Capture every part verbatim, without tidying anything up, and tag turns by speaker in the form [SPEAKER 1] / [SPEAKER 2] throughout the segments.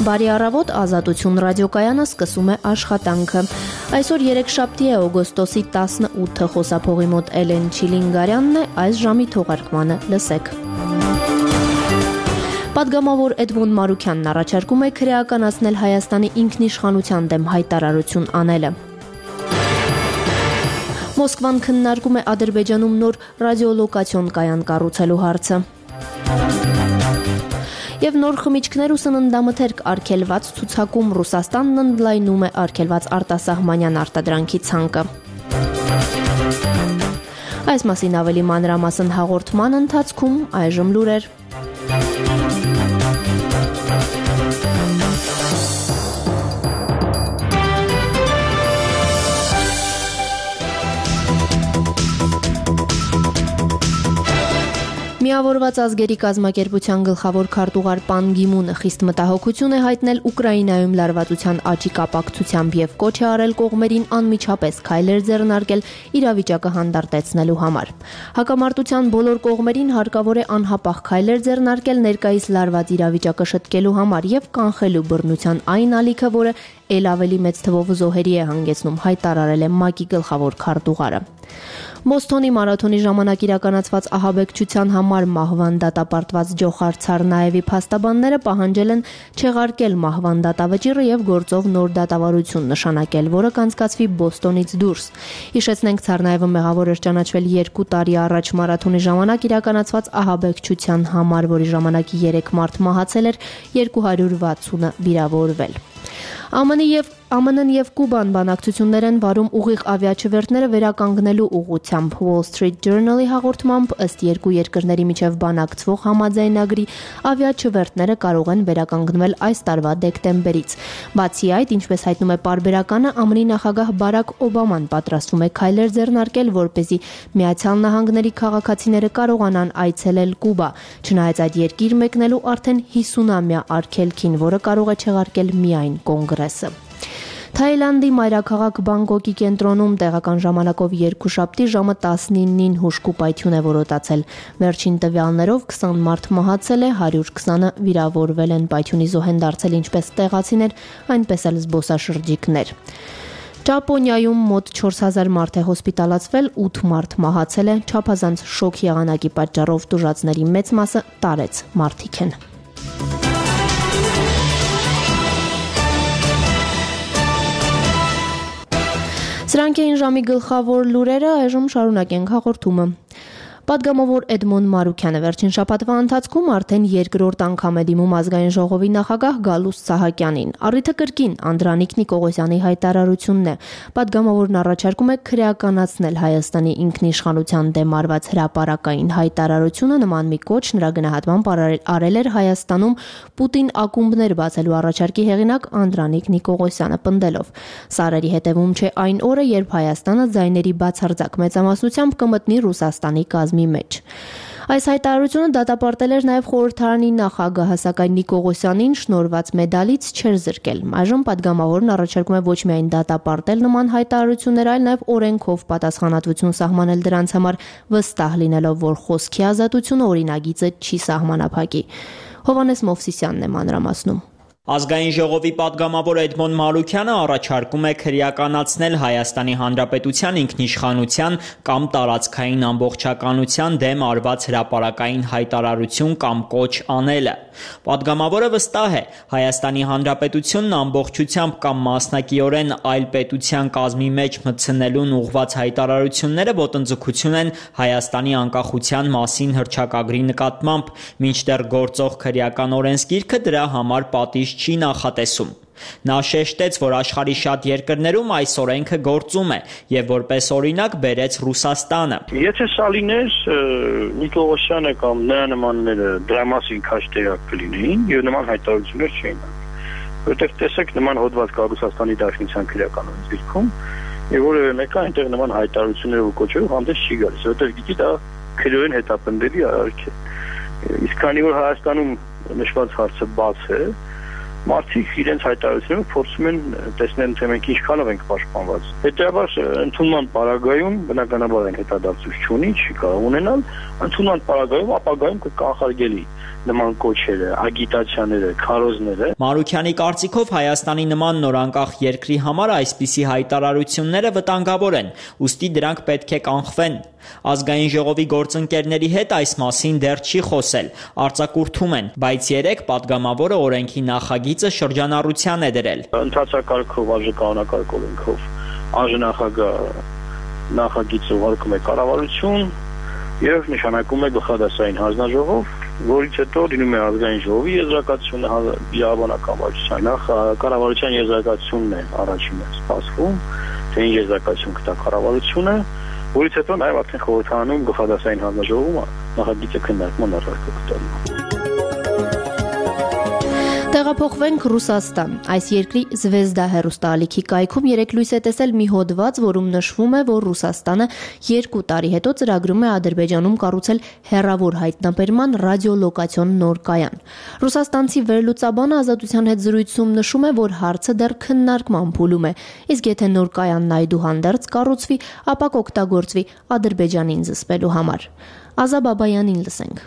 [SPEAKER 1] Բարի առավոտ, Ազատություն ռադիոկայանը սկսում է աշխատանքը։ Այսօր երեքշաբթի է, օգոստոսի տասնութը, խոսափողի մոտ Էլեն Չիլինգարյանն է, այս ժամի թողարկմանը լսեք։ Պատգամավոր Էդմոն Մարուքյանն առաջարկում է քրեականացնել Հայաստանի ինքնիշխանության դեմ հայտարարություն անելը։ Մոսկվան քննարկում է Ադրբեջանում նոր ռադիոլոկացիոն կայան կառուցելու հարցը։ Եվ նոր խմիչքներ ու սննդամթերք արգելված ցուցակում Ռուսաստանն ընդլայնում է արգելված արտասահմանյան արտադրանքի ցանկը։ Այս մասին ավելի մանրամասն հաղորդման ընթացքում այժմ լուրեր։ Միավորված ազգերի կազմակերպության գլխավոր քարտուղար Պան Գի-մունը խիստ մտահոգություն է հայտնել Ուկրաինայում լարվածության աճի կապակցությամբ եւ կոչ է արել կողմերին անմիջապես քայլեր ձեռնարկել իրավիճակը հանդարտեցնելու համար։ Հակամարտության բոլոր կողմերին հարկավոր է անհապաղ քայլեր ձեռնարկել ներկայիս լարված իրավիճակը շտկելու համար եւ կանխելու բռնության այն ալիքը, որը ել ավելի մեծ թվով զոհերի է հանգեցնում, հայտարարել է ՄԱԿ-ի գլխավոր քարտուղարը։ Բոստոնի մարաթոնի ժամանակ իրականացված ահաբեկչության համար մահվան դատապարտված Ջոխար Ցարնաևի փաստաբանները պահանջել են չեղարկել մահվան դատավճիռը եւ գործով նոր դատավարություն նշանակել, որը կանցկացվի Բոստոնից դուրս։ Հիշեցնենք, Ցարնաևը մեղավոր էր ճանաչվել երկու տարի առաջ մարաթոնի ժամանակ իրականացված ահաբեկչության համար, որի ժամանակ երեք մարդ մահացել էր, երկու հարյուր վաթսունը վիրավորվել։ ԱՄՆ-ն եւ ԱՄՆ-ն եւ Կուբան բանակցություններ են վարում ուղիղ ավիաչվերթները վերականգնելու ուղղությամբ։ Wall Street Journal-ի հաղորդմամբ ըստ երկու երկրների միջև բանակցվող համաձայնագրի ավիաչվերթները կարող են վերականգնվել այս տարվա դեկտեմբերից։ Բացի այդ, ինչպես հայտնում է պարբերականը, ԱՄՆ-ի նախագահ Բարակ Օբաման պատրաստվում է քայլեր ձեռնարկել, որպեսզի Միացյալ Նահանգների քաղաքացիները կարողանան այցելել Կուբա, չնայած այդ երկիր մեկնելու արդեն հիսունամյա արգելքին, որը կարող է չեղարկել միայն կոնգրեսը։ Թայլանդի մայրաքաղաք Բանգկոկի կենտրոնում տեղական ժամանակով երկուշաբթի ժամը տասնինին հուժկու պայթյուն է որոտացել։ Վերջին տվյալներով քսան մարդ մահացել է, հարյուր քսանը վիրավորվել են, պայթյունի զոհ են դարձել ինչպես տեղացիներ, այնպես էլ զբոսաշրջիկներ։ Ճապոնիայում մոտ չորս հազար մարդ է հոսպիտալացվել, ութ մարդ մահացել է, չափազանց շոկ եղանակի պատճառով տուժածների մեծ մասը տարեց մարդիկ են։ Սրանք էին ժամի գլխավոր լուրերը, այժմ շարունակենք հաղորդումը։ Պատգամավոր Էդմոն Մարուքյանը վերջին շաբաթվա ընթացքում արդեն երկրորդ անգամ է դիմում ազգային ժողովի նախագահ Գալուստ Սահակյանին։ Առիթը կրկին Անդրանիկ Նիկողոսյանի հայտարարությունն է։ Պատգամավորն առաջարկում է քրեականացնել Հայաստանի ինքնիշխանության դեմ արված հրապարակային հայտարարությունը, նման մի կոչ նրա գնահատմամբ արել էր Հայաստանում Պուտին ակումբներ բացելու առաջարկի հեղինակ Անդրանիկ Նիկողոսյանը, պնդելով. «Սարերի հետևում չէ այն օրը, երբ Հայաստանը ձայների բացարձակ մեծամասնությամբ կմտնի Ռուսաստանի կազմի մեջ»։ Այս հայտարարությունը դատապարտել էր նաև խորհրդարանի նախագահը, սակայն Նիկողոսյանին շնորհված մեդալից չէր զրկել։ Այժմ պատգամավորն առաջարկում է ոչ միայն դատապարտել նման հայտարարություններ, այլ նաև օրենքով պատասխանատվություն սահմանել դրանց համար, վստահ լինելով, որ խոսքի ազատությունը օրինագիծը չի սահմանափակի։ Հովհաննես Մովսիսյանն է մանրամասնում։
[SPEAKER 2] Ազգային ժողովի պատգամավոր Էդմոն Մարուքյանը առաջարկում է քրեականացնել Հայաստանի Հանրապետության ինքնիշխանության կամ տարածքային ամբողջականության դեմ արված հրապարակային հայտարարություն կամ կոչ անելը։ Պատգամավորը վստահ է, Հայաստանի Հանրապետությունն ամբողջությամբ կամ մասնակիորեն այլ պետության կազմի մեջ մտցնելուն ուղղված հայտարարությունները ոտնձգություն են Հայաստանի անկախության մասին հռչակագրի նկատմամբ, մինչդեռ գործող քրեական օրենսգիրքը դրա համար պատիժ չի նախատեսում։ Նա շեշտեց, որ աշխարհի շատ երկրներում այս օրենքը գործում է եւ որպես օրինակ բերեց Ռուսաստանը։
[SPEAKER 3] Եթե սա լիներ, Նիկողոսյանը կամ նրա նմանները դրա մասին քաջ տեղյակ կլինեին եւ նման հայտարարություններ չէին անում։ Որտեղ տեսեք նման հոդված կա Ռուսաստանի Դաշնության քրեական օրենսգիրքում եւ որևէ մեկը այնտեղ նման հայտարարություններ ու կոչերով հանդես չի գալիս, որտեղ գիտի դա քրեորեն հետապնդելի արարք է։ Իսկ քանի որ Հայաստանում նշված հարցը բաց է, մարդիկ իրենց հայտարարությունները փորձում են տեսնել, թե մենք ինչքանով ենք պաշտպանված։ Հետևաբար ընդունման պարագայում բնականաբար այն հետադարձություն չունի, չի կարող ունենալ, ընդունման պարագայում ապագայում կկանխարգելի նման կոչերը, ագիտացիաները, քարոզները։
[SPEAKER 2] Մարուքյանի կարծիքով Հայաստանի նման նորանկախ երկրի համար այսպիսի հայտարարությունները վտանգավոր են, ուստի դրանք պետք է կանխվեն։ Ազգային ժողովի գործընկերների հետ այս մասին դեռ չի խոսել, արձակուրդում են, բայց երեք падգամավորը օրենքի նախագիծը շրջանառության է դրել։
[SPEAKER 3] Ընթացակարգով, արժեկանոնակարգ օրենքով արժանախագահ նախագիծը ուղարկում է կառավարություն եւ նշանակում է գլխադասային հանձնաժողով, որից հետո լինում է ազգային ժողովի եզրակացությունը իրավաբանական վարչության, նախ կառավարության եզրակացությունն է առաջինը սպասվում, թե ինչ եզրակացություն կտա կառավարությունը, որից հետո նաեւ արդեն խորհրդարանում գլխադասային հանձնաժողովում նախագիծը քննարկման առարկա կտալու։
[SPEAKER 1] Տեղափոխվենք Ռուսաստան։ Այս երկրի Զվեզդա հեռուստաալիքի կայքում երեկ լույս է տեսել մի հոդված, որում նշվում է, որ Ռուսաստանը երկու տարի հետո ծրագրում է Ադրբեջանում կառուցել հեռավոր հայտնաբերման ռադիոլոկացիոն նոր կայան։ Ռուսաստանցի վերլուծաբանը Ազատության հետ զրույցում նշում է, որ հարցը դեռ քննարկման փուլում է, իսկ եթե նոր կայանն այդուհանդերձ կառուցվի, ապա կօգտագործվի Ադրբեջանին զսպելու համար։ Ազա Բաբայանին լսենք։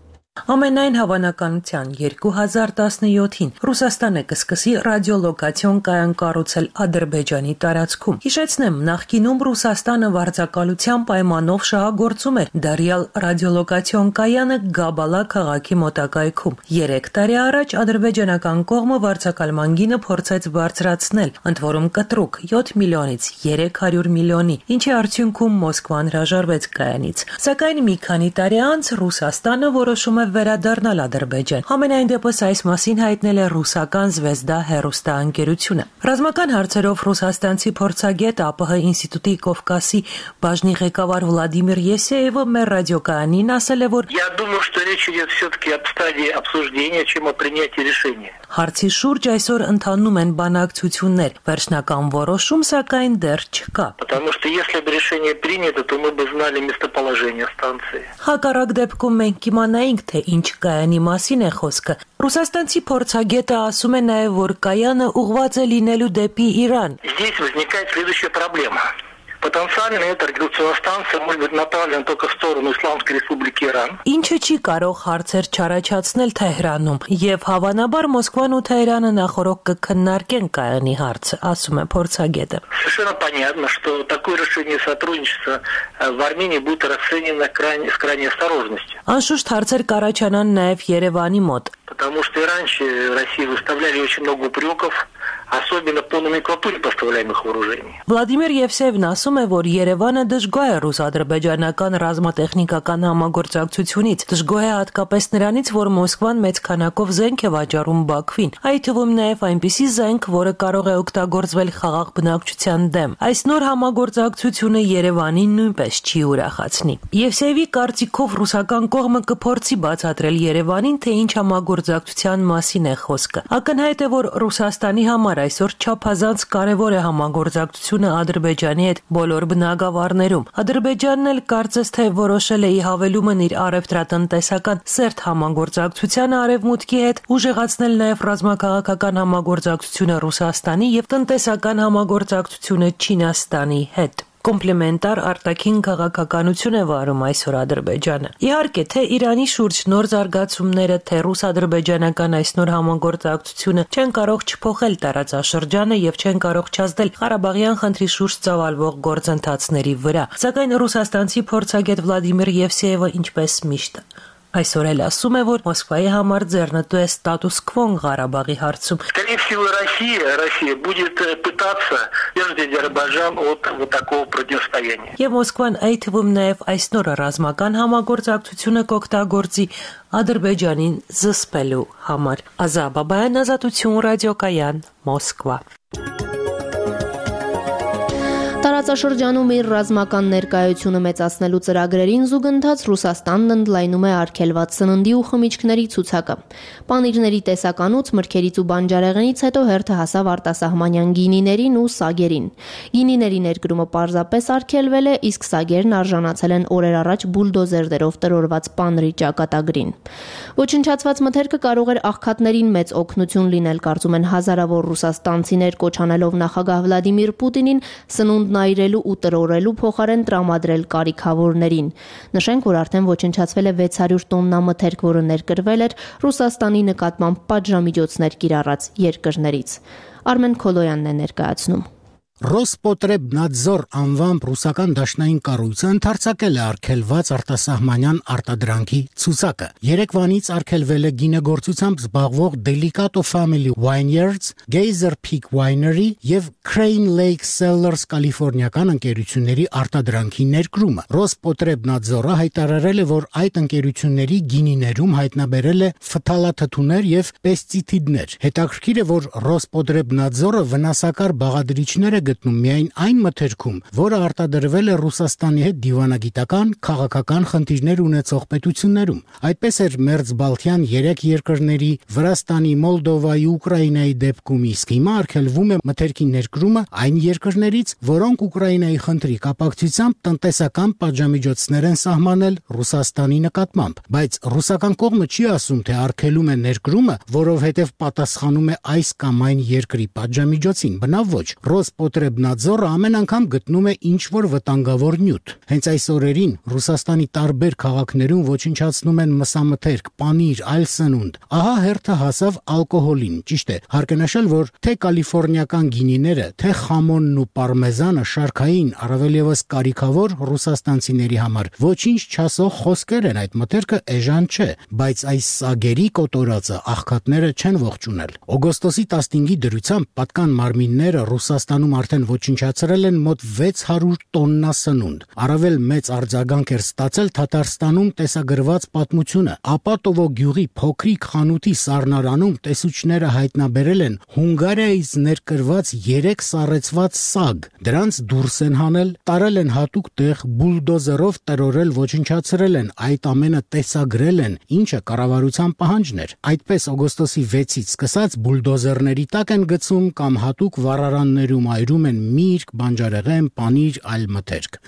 [SPEAKER 4] Ամենայն հավանականության երկու հազար տասնյոթին Ռուսաստանը կսկսի ռադիոլոկացիոն կայան կառուցել Ադրբեջանի տարածքում։ Հիշեցնեմ, նախկինում Ռուսաստանը վարձակալության պայմանով շահագործում էր դարյալ ռադիոլոկացիոն կայանը Գաբալա քաղաքի մոտակայքում։ Երեք տարի առաջ ադրբեջանական կողմը վարձակալման գինը փորձեց բարձրացնել, ընդ որում կտրուկ յոթ միլիոնից երեք հարյուր միլիոնի, ինչի արդյունքում Մոսկվան հրաժարվեց կայանից։ Սակայն մի քանի տարի անց Ռուսաստանը որոշում է վերադառնալ Ադրբեջան։ Համենայն դեպս այս մասին հայտնել է ռուսական Զվեզդա հեռուստաընկերությունը։ Ռազմական հարցերով ռուսաստանցի փորձագետ ԱՊՀ ինստիտուտի Կովկասի բաժնի ղեկավար Վլադիմիր Եսեևը մեր ռադիոկայանին ասել է, որ
[SPEAKER 5] Я думаю, что речь идет все-таки об стадии обсуждения, чем о принятии решения.
[SPEAKER 4] Հարցի շուրջ այսօր ընթանում են բանակցություններ, վերջնական որոշում սակայն դեռ չկա։
[SPEAKER 5] Потому что если бы решение принято, то мы бы знали местоположение станции.
[SPEAKER 4] Հակառակ դեպքում մենք կիմանայինք, թե ինչ կայանի մասին է խոսքը։ Ռուսաստանցի փորձագետը ասում է նաև, որ կայանը ուղղված է լինելու դեպի Իրան։
[SPEAKER 5] Здесь возникает следующая проблема. Потенциально эта радиолокационная станция может быть направлена только в сторону Исламской Республики Иран.
[SPEAKER 4] Ինչը չի կարող հարցեր չառաջացնել Թեհրանում, եւ հավանաբար Մոսկվան ու Թեհրանը նախորդ կքննարկեն կայանի հարցը, ասում է փորձագետը։
[SPEAKER 5] Совершенно понятно, что такое решение сотрудничества в Армении будет расценено крайне, с крайней осторожностью.
[SPEAKER 4] Անշուշտ հարցեր կառաջանան նաև Երևանի մոտ։
[SPEAKER 5] Потому что и раньше России выставляли очень много упреков, особенно по номенклатуре поставляемых вооружений.
[SPEAKER 4] Վլադիմիր Եվսեևն ասում է, որ Երևանը դժգոհ է ռուս-ադրբեջանական ռազմատեխնիկական համագործակցությունից, դժգոհ է հատկապես նրանից, որ Մոսկվան մեծ քանակով զենք է վաճառում Բաքվին, այդ թվում նաև այնպիսի զենք, որը կարող է օգտագործվել խաղաղ բնակչության դեմ։ Այս նոր համագործակցությունը Երևանին նույնպես չի ուրախացնի։ Եվսեևի կարծիքով ռուսական կողմը կփորձի բացատրել Երևանին, թե ինչ համագործակցության մասին է խոսքը։ Ակնհայտ է, որ Ռուսաստանի համար այսօր չափազանց կարևոր է համագործակցությունը Ադրբեջանի հետ բոլոր բնագավառներում։ Ադրբեջանն էլ կարծես թե որոշել է ի հավելումն իր առևտրատնտեսական սերտ համագործակցությանը Արևմուտքի հետ ուժեղացնել նաև ռազմաքաղաքական համագործակցությունը Ռուսաստանի եւ տնտեսական համագործակցությունը Չինաստանի հետ։ Կոմպլեմենտար արտաքին քաղաքականություն է վարում այսօր Ադրբեջանը։ Իհարկե, թե Իրանի շուրջ նոր զարգացումները, թե ռուս-ադրբեջանական այս նոր համագործակցությունը չեն կարող չփոխել տարածաշրջանը եւ չեն կարող չազդել Ղարաբաղյան խնդրի շուրջ ծավալվող գործընթացների վրա։ Սակայն ռուսաստանցի փորձագետ Վլադիմիր Եվսեևը ինչպես միշտ այսօր էլ ասում է, որ Մոսկվայի համար ձեռնտու է ստատուս քվոն Ղարաբաղի հարցում։
[SPEAKER 5] Скорее всего, Россия, Россия будет пытаться держать Азербайджан от вот такого противостояния.
[SPEAKER 4] Եվ Մոսկվան այդ թվում նաև այս նոր ռազմական համագործակցությունը կօգտագործի Ադրբեջանին զսպելու համար։ Ազա Բաբայան, Ազատություն ռադիոկայան, Մոսկվա։
[SPEAKER 1] Տարածաշրջանում իր ռազմական ներկայությունը մեծացնելու ծրագրերին զուգընթաց Ռուսաստանն ընդլայնում է արգելված սննդի ու խմիչքների ցուցակը։ Պանիրների տեսականուց, մրգերից ու բանջարեղենից հետո հերթը հասավ արտասահմանյան գինիներին ու սագերին։ Գինիների ներկրումը պարզապես արգելվել է, իսկ սագերն արժանացել են օրեր առաջ բուլդոզերներով տրորված պանրի ճակատագրին։ Ոչնչացված մթերքը կարող էր աղքատներին մեծ օգնություն լինել, կարծում են հազարավոր ռուսաստանցիներ, կոչ անելով նախագահ Վլադիմիր Պուտինին սնունդն նվիրելու ու տրորելու փոխարեն տրամադրել կարիքավորներին։ Նշենք, որ արդեն ոչնչացվել է վեց հարյուր տոննա մթերք, որը ներկրվել էր Ռուսաստանի նկատմամբ պատժամիջոցներ կիրառած երկրներից։ Արմեն Քոլոյանն է ներկայացնում։
[SPEAKER 6] Ռոսպոտրեբնադզոր անվամբ ռուսական դաշնային կառույցը ընդարձակել է արգելված արտասահմանյան արտադրանքի ցուցակը։ Երեկվանից արգելվել է գինեգործությամբ զբաղվող Delicato Family Vineyards, Geyser Peak Winery եւ Crane Lake Cellars կալիֆոռնիական ընկերությունների արտադրանքի ներկրումը։ Ռոսպոտրեբնադզորը հայտարարել է, որ այդ ընկերությունների գինիներում հայտնաբերել է ֆթալաթթուներ եւ պեստիցիդներ։ Հետաքրքիր է, որ Ռոսպոտրեբնադզորը վնասակար բաղադրիչներ է գտնում միայն այն մթերքում, որը արտադրվել է Ռուսաստանի հետ դիվանագիտական, քաղաքական խնդիրներ ունեցող պետություններում։ Այդպես էր մերձբալթյան երեք երկրների Վրաստանի, Մոլդովայի, Ուկրաինայի դեպքում, իսկ հիմա արգելվում է մթերքի ներկրումը այն երկրներից, որոնք Ուկրաինայի խնդրի կապակցությամբ տնտեսական պատժամիջոցներ են սահմանել Ռուսաստանի նկատմամբ։ Բայց ռուսական կողմը չի ասում, թե արգելում է ներկրումը, որովհետև պատասխանում է այս կամ այն երկրի պատժամիջոցին։ Բնավ ոչ, Ռոսպոտրեբնադզորը ամեն անգամ գտնում է ինչ-որ վտանգավոր նյութ։ Հենց այս օրերին Ռուսաստանի տարբեր քաղաքներում ոչնչացնում են մսամթերք, պանիր, այլ սնունդ։ Ահա հերթը հասավ ալկոհոլին։ Ճիշտ է, հարկ է նշել, որ թե կալիֆոռնիական գինիները, թե խամոնն ու պարմեզանը շարքային, առավել ևս կարիքավոր ռուսաստանցիների համար ոչինչ չասող խոսքեր են, այդ մթերքը էժան չէ, բայց այս սագերի կոտորածը աղքատները չեն ողջունել։ Օգոստոսի տասնհինգի դրությամբ պատկան մարմինները Ռուսաստանում արդեն ոչնչացրել են մոտ վեց հարյուր տոննա սնունդ։ Առավել մեծ արձագանք էր ստացել Թաթարստանում տեսագրված պատմությունը։ Ապատովո գյուղի փոքրիկ խանութի սառնարանում տեսուչները հայտնաբերել են Հունգարիայից ներկրված երեք սառեցված սագ։ Դրանց դուրս են հանել, տարել են հատուկ տեղ, բուլդոզերով տրորել, ոչնչացրել են, այդ ամենը տեսագրել են, ինչը կառավարության պահանջն էր։ Այդպես օգոստոսի վեցից սկսած բուլդոզերների տակ են գցում կամ հատուկ վառարաններում այրում են միրգ, բանջարեղեն, պանիր, այլ մթերք։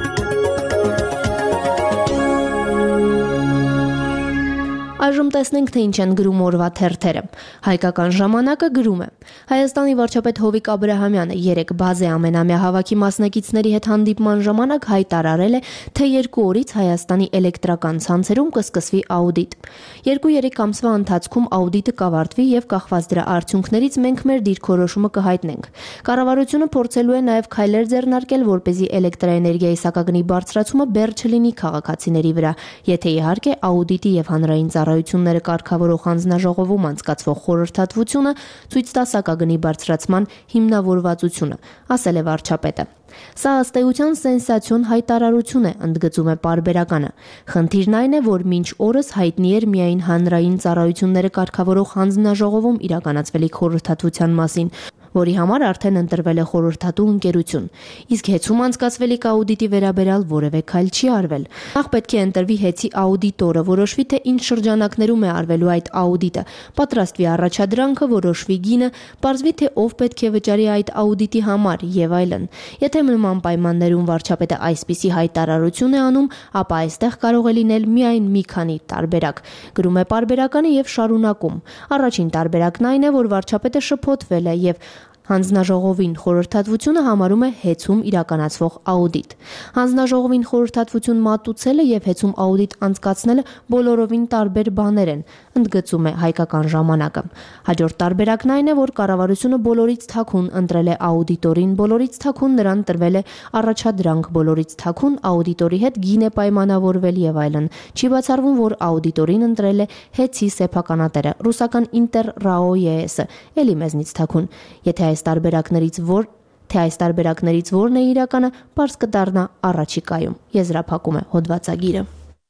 [SPEAKER 1] Այժմ տեսնենք, թե ինչ են գրում օրվա թերթերը։ Հայկական ժամանակը գրում է. Հայաստանի վարչապետ Հովիկ Աբրահամյանը երեկ բազե ամենամյա հավաքի մասնակիցների հետ հանդիպման ժամանակ հայտարարել է, թե երկու օրից Հայաստանի էլեկտրական ցանցերում կսկսվի աուդիտ։ Երկու-երեք ամսվա ընթացքում աուդիտը կավարտվի եւ կախված դրա արդյունքներից մենք մեր դիրքորոշումը կհայտնենք։ Կառավարությունը փորձելու է նաեւ քայլեր ձեռնարկել, որպեսզի էլեկտրաէներգիայի սակագնի բարձրացումը բեռ չլինի քաղաքացիների վրա, եթե իհարկե աուդիտի եւ հանրային ծառայությունները կարգավորող հանձնաժողովում անցկացվող խորհրդատվությունը ցույց տա սակագնի բարձրացման հիմնավորվածությունը, ասել է վարչապետը։ Սա ըստ էության սենսացիոն հայտարարություն է, ընդգծում է պարբերականը։ Խնդիրն այն է, որ մինչ օրս հայտնի էր միայն հանրային ծառայությունները կարգավորող հանձնաժողովում իրականացվելիք խորհրդատվության մասին, որի համար արդեն ընտրվել է խորհրդատու ընկերություն, իսկ հեծում անցկացվելիք աուդիտի վերաբերյալ որևէ քայլ չի արվել։ Նախ պետք է ընտրվի հեծի աուդիտորը, որոշվի թե ինչ շրջանակներում է արվելու այդ աուդիտը, պատրաստվի առաջադրանքը, որոշվի գինը, պարզվի թե ով պետք է վճարի այդ աուդիտի համար եւ այլն։ Եթե նման պայմաններում վարչապետը այսպիսի հայտարարություն է անում, ապա այստեղ կարող է լինել միայն մի քանի տարբերակ։ Գրում է պարբերականը եւ շարունակում։ Առաջին տարբերակն այն է, որ վարչապետը շփոթվել է եւ Հանձնաժողովին խորհրդատվությունը համարում է հեծում իրականացվող աուդիտ։ Հանձնաժողովին խորհրդատվություն մատուցելը եւ հեծում աուդիտ անցկացնելը բոլորովին տարբեր բաներ են, ընդգծում է հայկական ժամանակը։ Հաջորդ տարբերակն այն է, որ կառավարությունը բոլորից թաքուն ընտրել է աուդիտորին, բոլորից թաքուն նրան տրվել է առաջադրանք, բոլորից թաքուն աուդիտորի հետ գին է պայմանավորվել եւ այլն։ Չի բացառվում, որ աուդիտորին ընտրել է հեծի սեփականատերը, ռուսական Ինտեր-Ռաո-ԵՍ-ը, ելի մեզնից թաքուն։ Եթե այս տարբերակներից որ թե այս տարբերակներից որն է իրականը, պարզ կդառնա առաջիկայում, եզրափակում է հոդվածագիրը։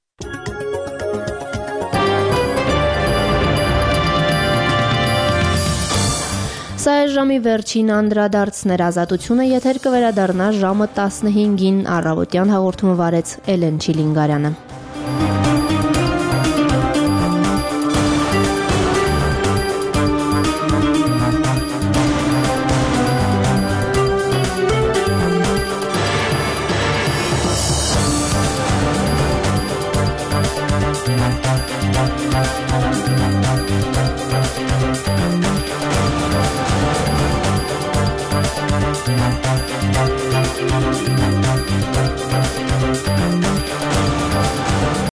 [SPEAKER 1] Սա է ժամի վերջին անդրադարձներ, Ազատությունը եթեր կվերադառնա ժամը տասնհինգին, առավոտյան հաղորդումը վարեց Էլեն Չիլինգարյանը։ We'll be right back.